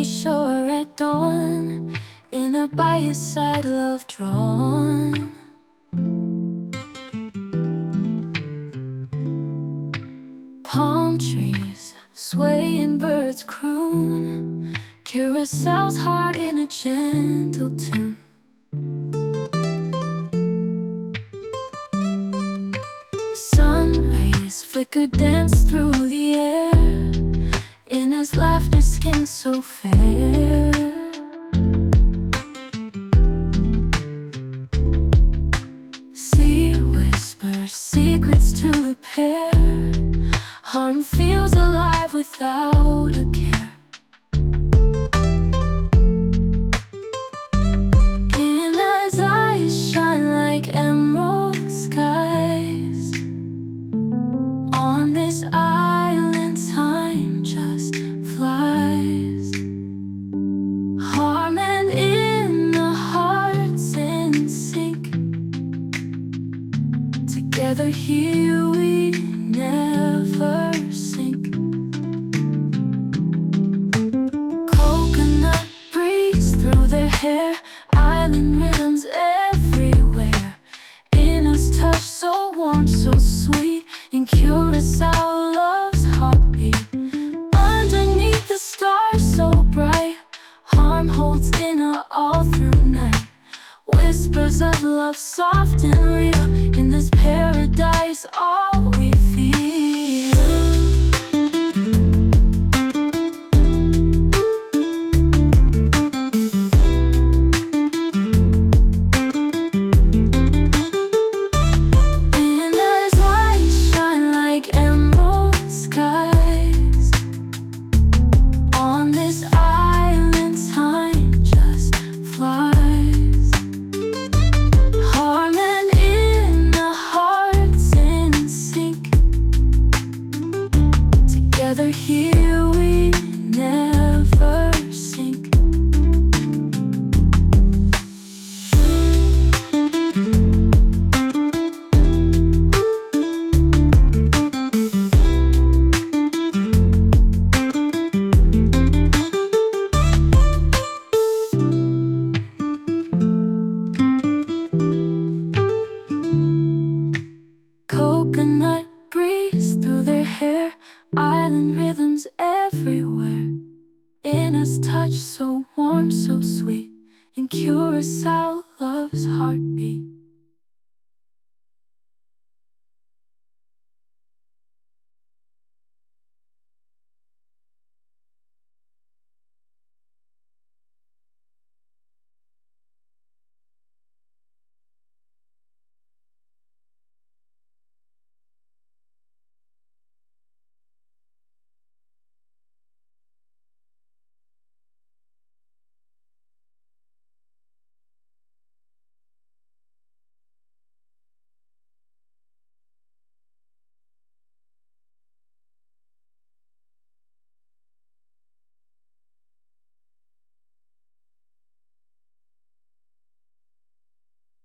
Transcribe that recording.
shore at dawn, in a by his side love drawn. Palm trees sway and birds croon, Curaçao's heart in a gentle tune. Sun rays flicker, dance through the air, in his laughter skin so fair. Sea whispers secrets to the pair, Harm feels alive without a care. In his eyes shine like emerald skies. On this island time just flies. Harm and in the hearts in sync, together here we never sink. Coconut breeze through their hair, island rhythms everywhere. In his touch so warm, so sweet, in Curaçao love's heartbeat. Underneath the stars so bright, Harm holds dinner all through night. Whispers of love soft and real, in this paradise all we feel. In his eyes shine like emerald skies. On this island time just flies. Harm and in the hearts in sync, together here we never sink. Coconut breeze through their hair, island rhythms everywhere. In his touch so